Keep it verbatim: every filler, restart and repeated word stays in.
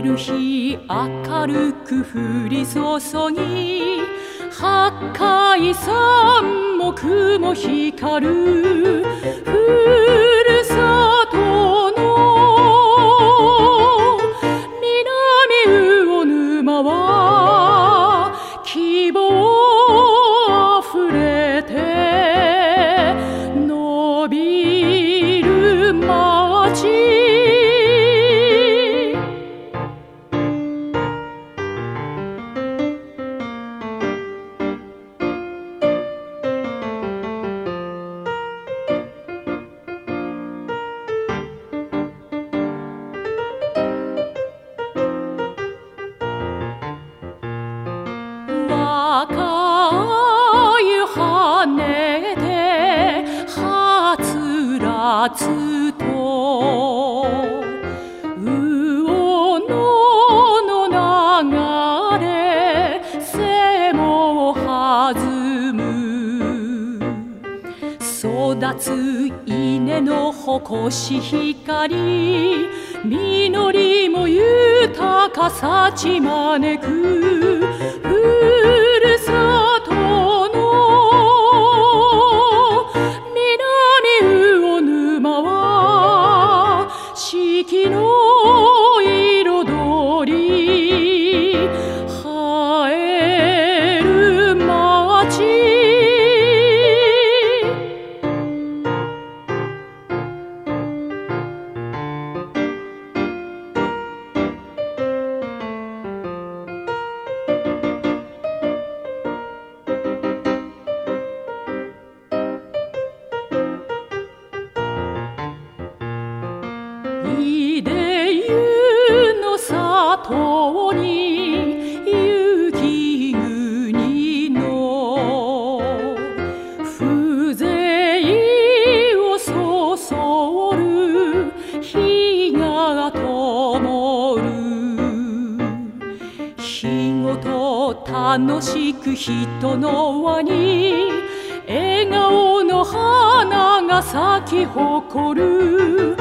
る日明るく降り注ぎ、八海山木も光るふるさとの南魚沼は希望あふれて伸びる街。赤湯跳ねてはつらつと魚の流れ背も弾む、育つ稲の誇し光、実りも豊か幸招くふるさとの南魚沼は四季の彩り映える街。いでゆの里に雪国の風情をそそる火が灯る、日ごと楽しく人の輪に笑顔の花が咲き誇る